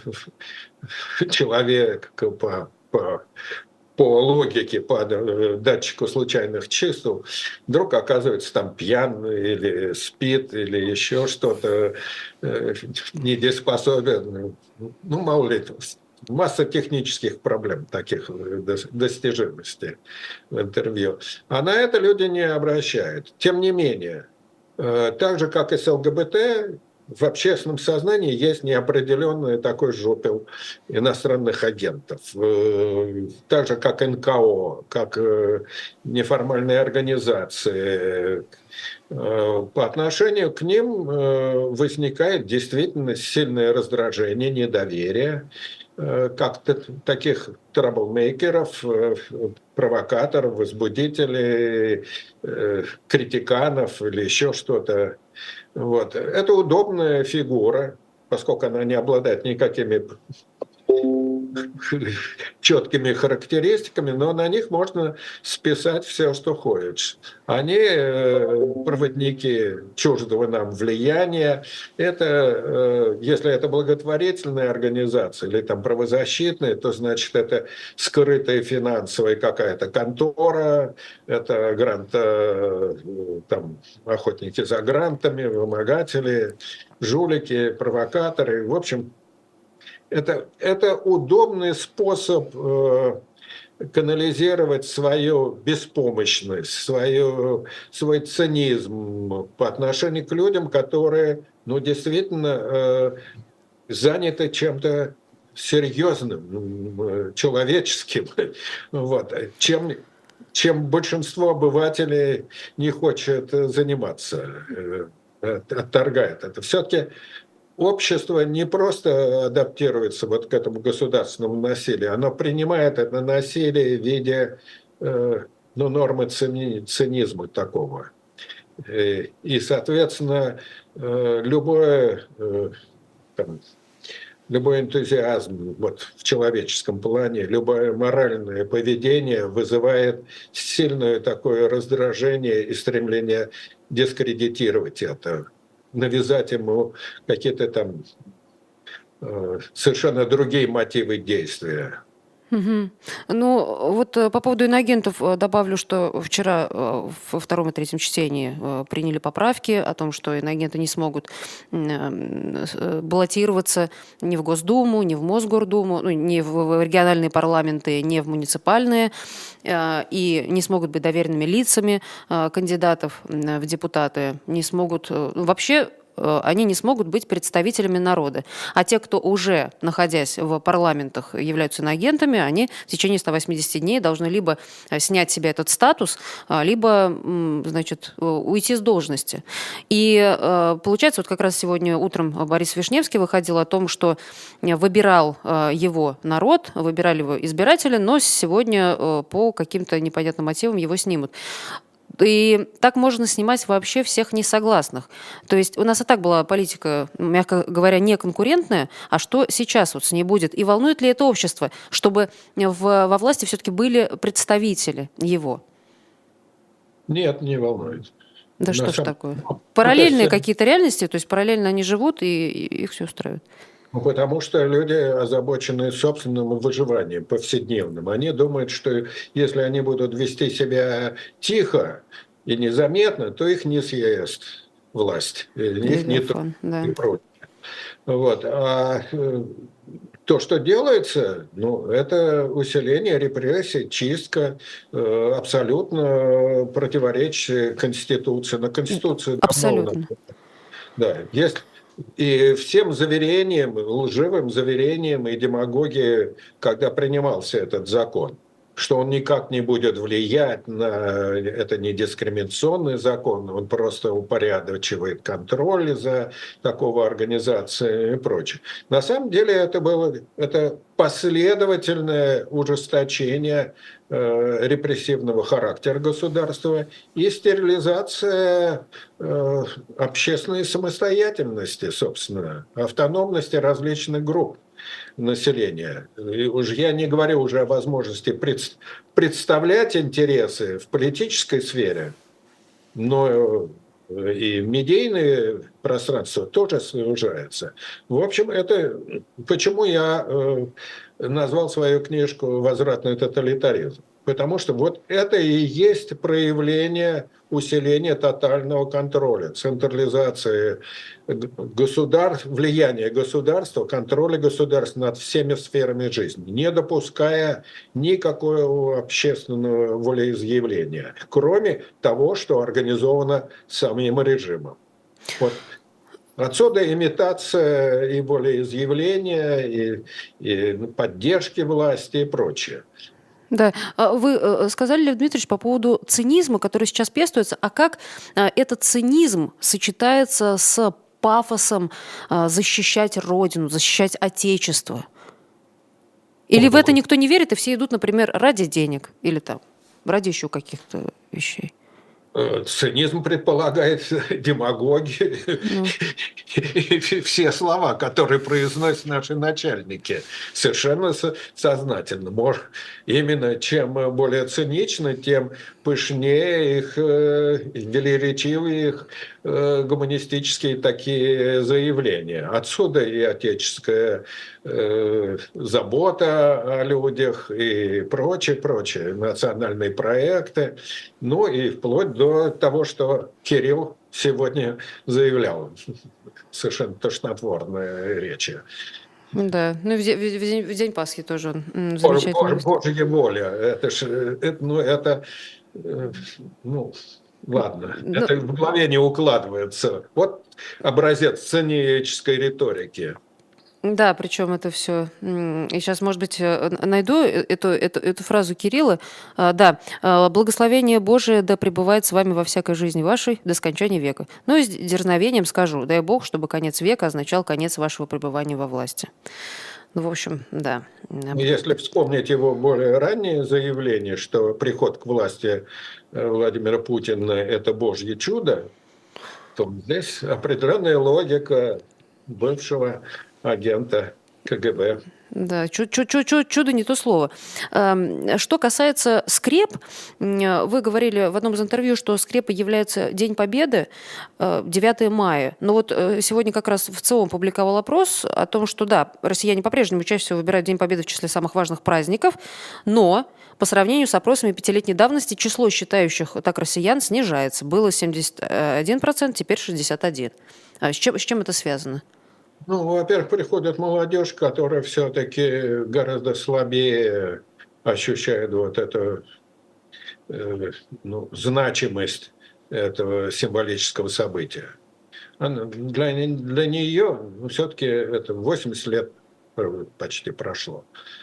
человек по, по, по логике, по э, датчику случайных чисел, вдруг оказывается там пьяный или спит, или еще что-то, э, недееспособен. Ну, мало ли, масса технических проблем, таких достижимостей в интервью. А на это люди не обращают. Тем не менее, так же, как и с ЛГБТ, в общественном сознании есть неопределенный такой жупел иностранных агентов. Так же, как эн ка о, как неформальные организации. По отношению к ним возникает действительно сильное раздражение, недоверие, как таких траблмейкеров, провокаторов, возбудителей, критиканов или еще что-то. Вот. Это удобная фигура, поскольку она не обладает никакими четкими характеристиками, но на них можно списать все, что хочешь. Они проводники чуждого нам влияния. Это, если это благотворительная организация или там правозащитная, то значит это скрытая финансовая какая-то контора, это грант, там, охотники за грантами, вымогатели, жулики, провокаторы. В общем, Это, это удобный способ э, канализировать свою беспомощность, свою, свой цинизм по отношению к людям, которые ну, действительно э, заняты чем-то серьезным, человеческим, вот, чем, чем большинство обывателей не хочет заниматься, э, отторгает это. Все-таки общество не просто адаптируется вот к этому государственному насилию, оно принимает это насилие в виде э, ну, нормы цини, цинизма такого. И, соответственно, э, любое, э, там, любой энтузиазм вот, в человеческом плане, любое моральное поведение вызывает сильное такое раздражение и стремление дискредитировать это, навязать ему какие-то там э, совершенно другие мотивы действия. Мгм. Ну, вот э, по поводу иноагентов э, добавлю, что вчера э, во втором и третьем чтении э, приняли поправки о том, что иноагенты не смогут м, э, баллотироваться ни в Госдуму, ни в Мосгордуму, ну, ни в в региональные парламенты, ни в муниципальные, э, и не смогут быть доверенными лицами э, кандидатов м, в депутаты, не смогут э, ну, вообще э, они не смогут быть представителями народа. А те, кто уже, находясь в парламентах, являются иноагентами, они в течение ста восьмидесяти дней должны либо э, снять с себя этот статус, а, либо, м, значит, э, уйти с должности. И э, получается, вот как раз сегодня утром Борис Вишневский выходил о том, что э, выбирал э, его народ, выбирали его избиратели, но сегодня э, по каким-то непонятным мотивам его снимут. И так можно снимать вообще всех несогласных. То есть у нас и так была политика, мягко говоря, не конкурентная, а что сейчас вот с ней будет? И волнует ли это общество, чтобы в, во власти все-таки были представители его? Нет, не волнует. Да На что ж самом... такое? Ну, Параллельные то есть, какие-то реальности, то есть параллельно они живут, и, и их все устраивает. ну, потому что люди озабочены собственным выживанием повседневным. Они думают, что если они будут вести себя тихо и незаметно, то их не съест власть, их не Левиафан, да. тронет. Вот. А э, то, что делается, ну, это усиление репрессий, чистка, э, абсолютно противоречие Конституции. На Конституцию давно у нас. Абсолютно. Да, есть. И всем заверениям, лживым заверениям и демагогии, когда принимался этот закон, что он никак не будет влиять на... Это не дискриминационный закон, он просто упорядочивает контроль за такого организации и прочее. На самом деле это было это последовательное ужесточение э, репрессивного характера государства и стерилизация э, общественной самостоятельности, собственно, автономности различных групп. населения. И уже я не говорю уже о возможности пред, представлять интересы в политической сфере, но и медийное пространство тоже сужается. В общем, это почему я назвал свою книжку «Возвратный тоталитаризм». Потому что вот это и есть проявление усиления тотального контроля, централизации государств, влияния государства, контроля государства над всеми сферами жизни, не допуская никакого общественного волеизъявления, кроме того, что организовано самим режимом. Вот. Отсюда имитация и волеизъявления, и, и поддержки власти и прочее. Да, вы сказали, Лев Дмитриевич, по поводу цинизма, который сейчас пестуется, а как этот цинизм сочетается с пафосом защищать Родину, защищать Отечество? Или в это никто не верит, и все идут, например, ради денег или там ради еще каких-то вещей? Цинизм предполагает демагогию, ну. И все слова, которые произносят наши начальники, совершенно сознательно. Может, именно чем более цинично, тем пышнее их, велеречивые их гуманистические такие заявления. Отсюда и отеческая забота о людях и прочее, прочее, национальные проекты, ну и вплоть до того, что Кирилл сегодня заявлял, совершенно тошнотворные речи. Да, ну в день, в день, в день Пасхи тоже он замечательно. Божья воля, это ж, это, ну, это, ну, ладно, Но... это в голове не укладывается. Вот образец сценической риторики. Да, причем это все. И сейчас, может быть, найду эту, эту, эту фразу Кирилла. Да, благословение Божие да пребывает с вами во всякой жизни вашей до скончания века. Ну и с дерзновением скажу, дай Бог, чтобы конец века означал конец вашего пребывания во власти. Ну, в общем, да. Если вспомнить его более раннее заявление, что приход к власти Владимира Путина – это Божье чудо, то здесь определенная логика бывшего агента КГБ. Да, чудо не то слово. Что касается скреп, вы говорили в одном из интервью, что скрепой является День Победы, девятое мая. Но вот сегодня как раз в ЦИОМ публиковал опрос о том, что да, россияне по-прежнему чаще всего выбирают День Победы в числе самых важных праздников, но по сравнению с опросами пятилетней давности число считающих так россиян снижается. Было семьдесят один процент, теперь шестьдесят один процент. С чем, с чем это связано? Ну, во-первых, приходит молодежь, которая все-таки гораздо слабее ощущает вот эту э, ну, значимость этого символического события. Она, для, для нее ну, все-таки это восемьдесят лет почти прошло.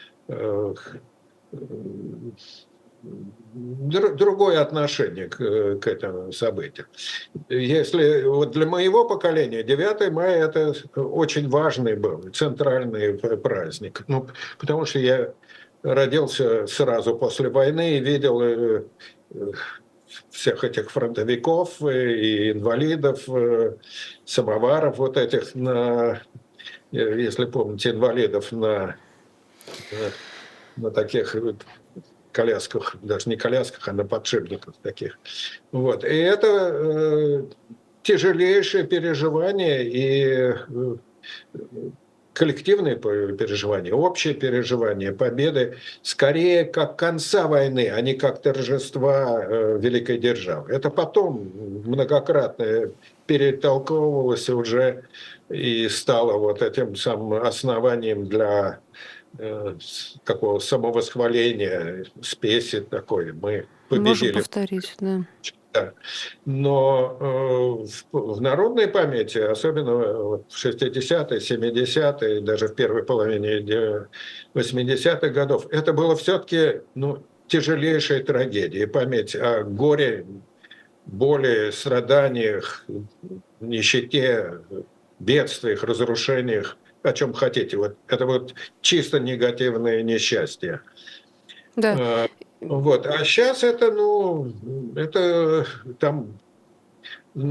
Другое отношение к, к этому событию. Если вот для моего поколения девятое мая это очень важный был, центральный праздник. Ну, потому что я родился сразу после войны и видел всех этих фронтовиков и инвалидов, самоваров вот этих, на, если помните, инвалидов на, на, на таких колясках, даже не колясках, а на подшипниках таких. Вот. И это э, тяжелейшее переживание и э, коллективные переживания, общее переживание победы, скорее как конца войны, а не как торжества э, великой державы. Это потом многократно перетолковывалось уже и стало вот этим самым основанием для какого самовосхваления, спеси такой. Мы победили. Можем повторить, да. Да. Но э, в, в народной памяти, особенно вот в шестидесятые, семидесятые, даже в первой половине восьмидесятых годов, это было все-таки ну, тяжелейшая трагедия. Память о горе, боли, страданиях, нищете, бедствиях, разрушениях, о чем хотите. Вот это вот чисто негативное несчастье. Да. А, вот. А сейчас это, ну, это там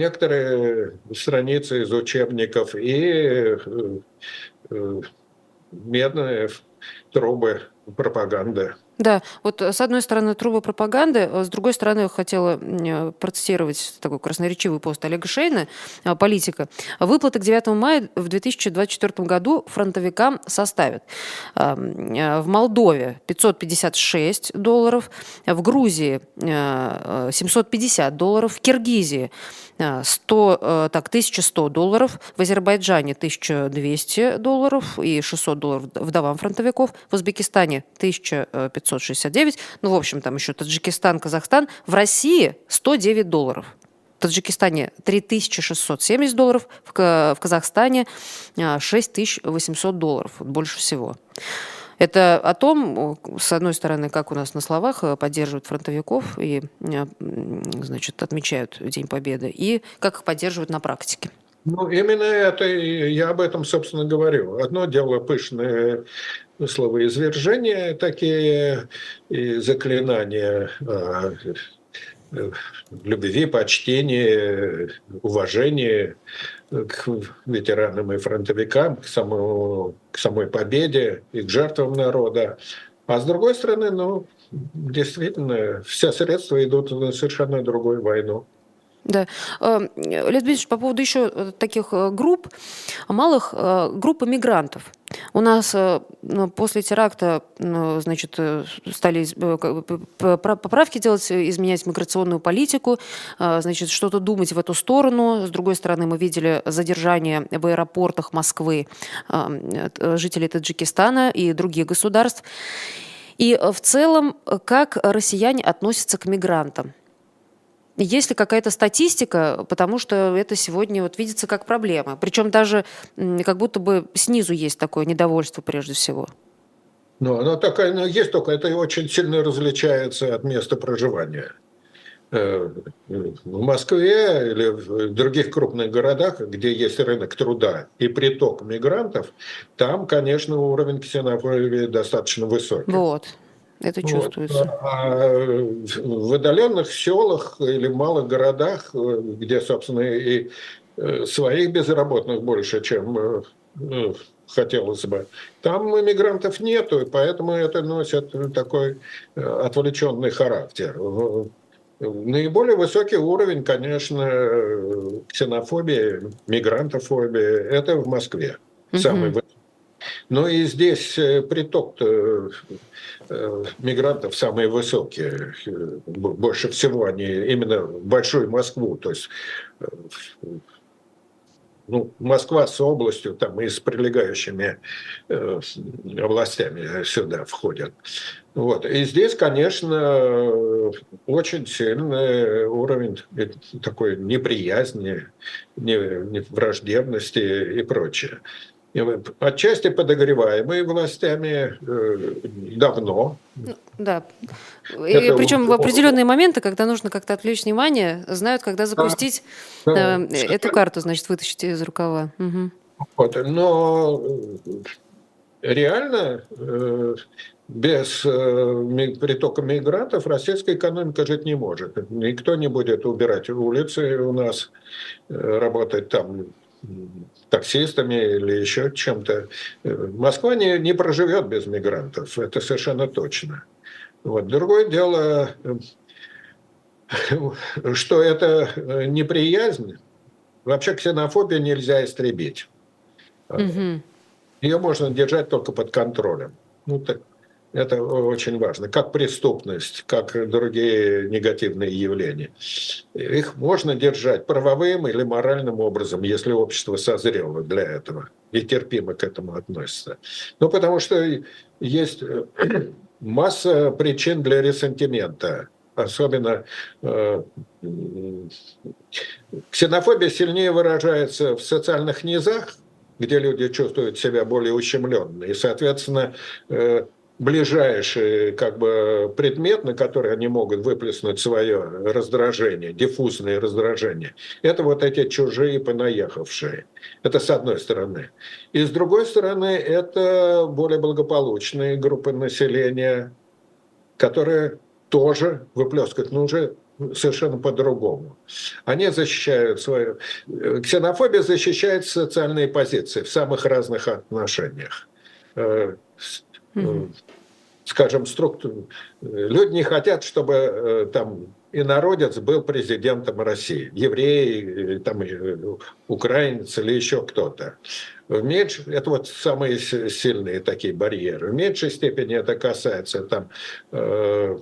некоторые страницы из учебников и медные трубы пропаганды. Да, вот э, с одной стороны трубы пропаганды, а с другой стороны я хотела м, э, процитировать такой красноречивый пост Олега Шейна, э, политика. Выплаты к девятому мая в две тысячи двадцать четвёртом году фронтовикам составят э, м, э, в Молдове пятьсот пятьдесят шесть долларов, в Грузии э, э, семьсот пятьдесят долларов, в Киргизии э, сто, э, так, тысяча сто долларов, в Азербайджане тысяча двести долларов и шестьсот долларов вдовам фронтовиков, в Узбекистане тысяча пятьсот шестьдесят девять, ну, в общем, там еще Таджикистан, Казахстан, в России сто девять долларов. В Таджикистане три тысячи шестьсот семьдесят долларов, в, Ка- в Казахстане а, шесть тысяч восемьсот долларов, вот больше всего. Это о том, с одной стороны, как у нас на словах э, поддерживают фронтовиков и, э, м, значит, отмечают День Победы, и как их поддерживают на практике. Ну, именно это, и я об этом, собственно, говорю. Одно дело пышные словоизвержения такие и заклинания а, э, любви, почтения, уважения к ветеранам и фронтовикам, к, самому, к самой победе и к жертвам народа. А с другой стороны, ну, действительно, все средства идут на совершенно другую войну. Да. Э, Леонид Дмитриевич, по поводу еще э, таких э, групп, малых э, групп иммигрантов. У нас э, ну, после теракта, ну, значит, э, стали э, как бы, п- п- поправки делать, э, изменять миграционную политику, э, значит, что-то думать в эту сторону. С другой стороны, мы видели задержание в аэропортах Москвы э, э, жителей Таджикистана и других государств. И э, в целом, э, как россияне относятся к мигрантам? Есть ли какая-то статистика, потому что это сегодня вот видится как проблема. Причем даже м, как будто бы снизу есть такое недовольство прежде всего. Ну, она такая, ну, есть, только это очень сильно различается от места проживания. Э, В Москве или в других крупных городах, где есть рынок труда и приток мигрантов, там, конечно, уровень ксенофобии достаточно высокий. Вот, это Вот. чувствуется. А в отдаленных селах или малых городах, э, где, собственно, и э, своих безработных больше, чем э, ну, хотелось бы, там иммигрантов нету, и поэтому это носит такой э, отвлеченный характер. В- Наиболее высокий уровень, конечно, э, ксенофобии, мигрантофобии – это в Москве. Самый Мгм. высокий. Но и здесь э, приток э, э, мигрантов самые высокие. Э, б- Больше всего они именно в Большую Москву. То есть э, ну, Москва с областью там, и с прилегающими э, с- областями сюда входят. Вот. И здесь, конечно, э, очень сильный уровень э, такой неприязни, не- не- враждебности и прочее. И вот отчасти подогреваемые властями э, давно. Да. И Это причем в у- определенные моменты, когда нужно как-то отвлечь внимание, знают, когда да, запустить э, да, эту карту, значит, вытащить из рукава. Мгм. вот. Но реально э, без э, ми- притока мигрантов российская экономика жить не может. Никто не будет убирать улицы у нас, э, работать там м, таксистами или еще чем-то. Э, Москва не, не проживет без мигрантов, это совершенно точно. Вот. Другое дело, э, что это э, неприязнь. Вообще ксенофобию нельзя истребить. Мгм. Ее можно держать только под контролем. Ну, так, это очень важно. Как преступность, как и другие негативные явления. Их можно держать правовым или моральным образом, если общество созрело для этого и терпимо к этому относится. Ну, потому что есть э, масса причин для ресентимента. Особенно э, м, ксенофобия сильнее выражается в социальных низах, где люди чувствуют себя более ущемленными. И, соответственно, э, ближайший как бы, предмет, на который они могут выплеснуть свое раздражение, диффузное раздражение, это вот эти чужие понаехавшие. Это с одной стороны. И с другой стороны, это более благополучные группы населения, которые тоже выплескивают, но уже совершенно по-другому. Они защищают свою... Ксенофобия защищает социальные позиции в самых разных отношениях. Мгм. скажем, структуру. Люди не хотят, чтобы там инородец был президентом России, еврей, там, украинец или еще кто-то. В меньш... Это вот самые сильные такие барьеры. В меньшей степени это касается там, э,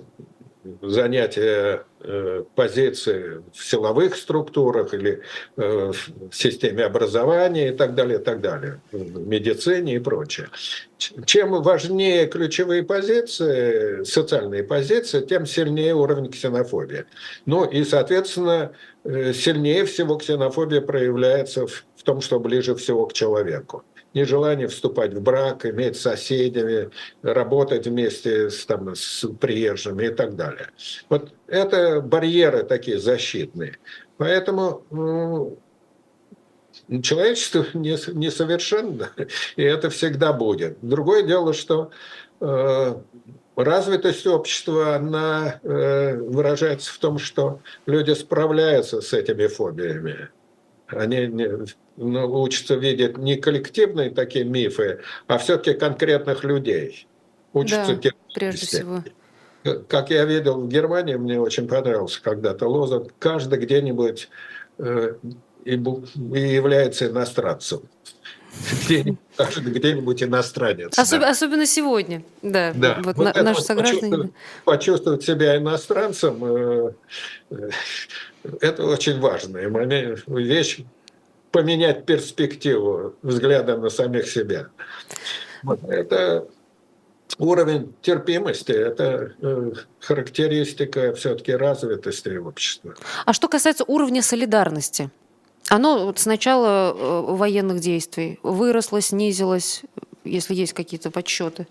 занятия э, позиции в силовых структурах или э, в системе образования и так далее, и так далее, в медицине и прочее. Чем важнее ключевые позиции, социальные позиции, тем сильнее уровень ксенофобии. Ну и, соответственно, сильнее всего ксенофобия проявляется в том, что ближе всего к человеку. Нежелание вступать в брак, иметь соседями, работать вместе с, там, с приезжими и так далее. Вот это барьеры такие защитные. Поэтому ну, человечество несовершенно, и это всегда будет. Другое дело, что э, развитость общества, она э, выражается в том, что люди справляются с этими фобиями. Они не, ну, учатся видеть не коллективные такие мифы, а все-таки конкретных людей. Учатся Да, прежде терпимости. всего. Как я видел в Германии, мне очень понравился когда-то лозунг «Каждый где-нибудь э, и, и является иностранцем». Где-нибудь, где-нибудь иностранец. Особ... Да. Особенно сегодня, да. Да. Вот, Вот на, это наши вот сограждане. почувствовать, почувствовать себя иностранцем э, э, это очень важная вещь. Поменять перспективу взгляда на самих себя. Вот. Это уровень терпимости, это э, характеристика все-таки развитости общества. А что касается уровня солидарности? Оно вот с начала э, военных действий выросло, снизилось, если есть какие-то подсчеты?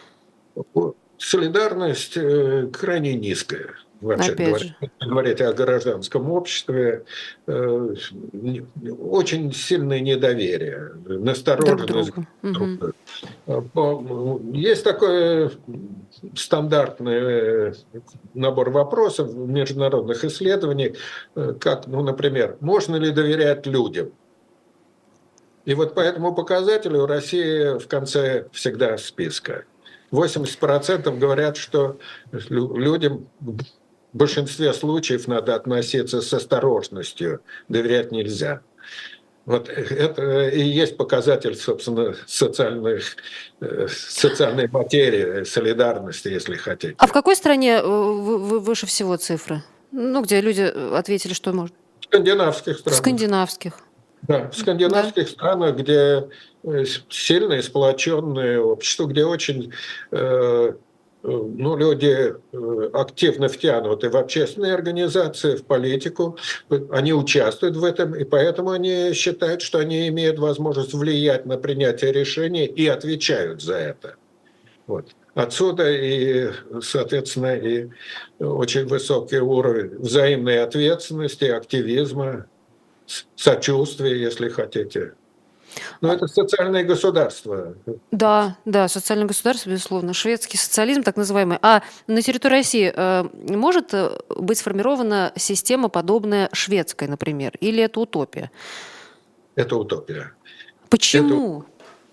Солидарность э, крайне низкая. Вообще говоря, говорить о гражданском обществе, э, очень сильное недоверие, настороженность. Друг другу. Угу. Есть такой стандартный набор вопросов в международных исследованиях, как, ну, например, можно ли доверять людям? И вот по этому показателю Россия в конце всегда списка. восемьдесят процентов говорят, что людям в большинстве случаев надо относиться с осторожностью, доверять нельзя. Вот это и есть показатель, собственно, социальных, социальной материи, солидарности, если хотите. А в какой стране выше всего цифры? Ну, где люди ответили, что можно? В скандинавских странах. В скандинавских. Да, в скандинавских да. странах, где сильное, сплоченное общество, где очень э, ну, люди активно втянуты в общественные организации, в политику, они участвуют в этом, и поэтому они считают, что они имеют возможность влиять на принятие решений и отвечают за это. Вот. Отсюда и, соответственно, и очень высокий уровень взаимной ответственности, активизма, сочувствия, если хотите. Но это социальное государство. Да, да, социальное государство, безусловно. Шведский социализм, так называемый. А на территории России э, может быть сформирована система, подобная шведской, например? Или это утопия? Это утопия. Почему?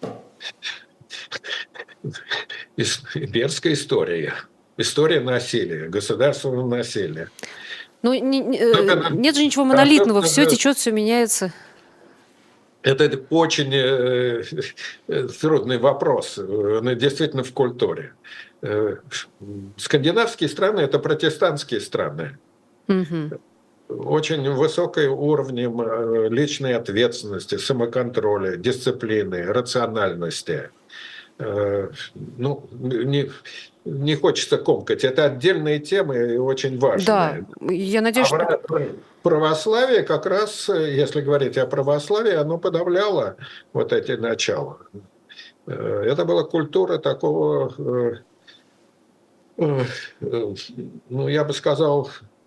Это... Имперская история. История насилия, государственного насилия. Ну, не, не, нет же ничего монолитного, все течет, все меняется. Это очень э, трудный вопрос, но действительно в культуре. Э, скандинавские страны – это протестантские страны. Угу. Очень высоким уровнем личной ответственности, самоконтроля, дисциплины, рациональности. Э, ну, не, не хочется комкать. Это отдельные темы и очень важные. Да, я надеюсь, а что... Православие как раз, если говорить о православии, оно подавляло вот эти начала. Это была культура такого, ну, я бы сказал,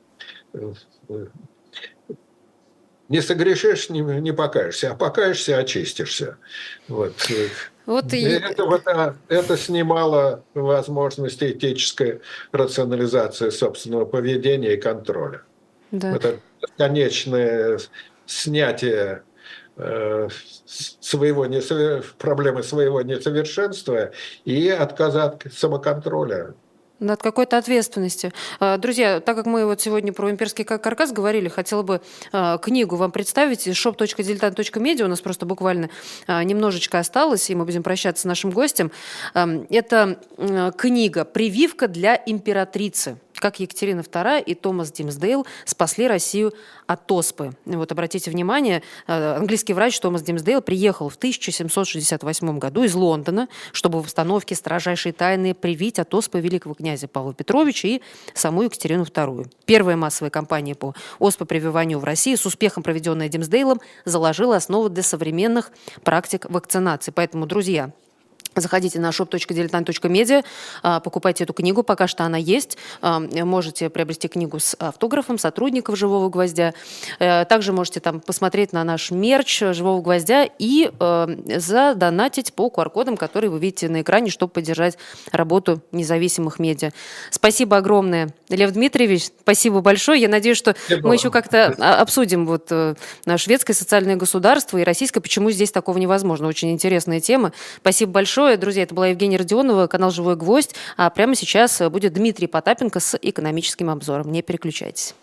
не согрешишь, не, не покаешься, а покаешься, очистишься. Вот. Вот и... это, вот, это снимало возможности этической рационализации собственного поведения и контроля. Да. Это конечное снятие э, своего несовер... проблемы своего несовершенства и отказа от самоконтроля. Над какой-то ответственности. А, Друзья, так как мы вот сегодня про имперский ка- каркас говорили, хотела бы а, книгу вам представить. shop точка diletant точка media у нас просто буквально а, немножечко осталось, и мы будем прощаться с нашим гостем. Ам, Это м, книга «Прививка для императрицы». Как Екатерина вторая и Томас Димсдейл спасли Россию от оспы. И вот обратите внимание, э, английский врач Томас Димсдейл приехал в тысяча семьсот шестьдесят восьмом году из Лондона, чтобы в обстановке строжайшей тайны привить от оспы великого князя Павла Петровича и саму Екатерину вторую. Первая массовая кампания по оспопрививанию в России, с успехом проведенная Димсдейлом, заложила основу для современных практик вакцинации. Поэтому, друзья, заходите на shop точка diletant точка media, покупайте эту книгу, пока что она есть. Можете приобрести книгу с автографом сотрудников «Живого гвоздя». Также можете там посмотреть на наш мерч «Живого гвоздя» и задонатить по ку ар-кодам, которые вы видите на экране, чтобы поддержать работу независимых медиа. Спасибо огромное, Лев Дмитриевич. Спасибо большое. Я надеюсь, что Спасибо мы еще вам. как-то обсудим вот шведское социальное государство и российское, почему здесь такого невозможно. Очень интересная тема. Спасибо большое. Друзья, это была Евгения Родионова, канал «Живой гвоздь». А прямо сейчас будет Дмитрий Потапенко с экономическим обзором. Не переключайтесь.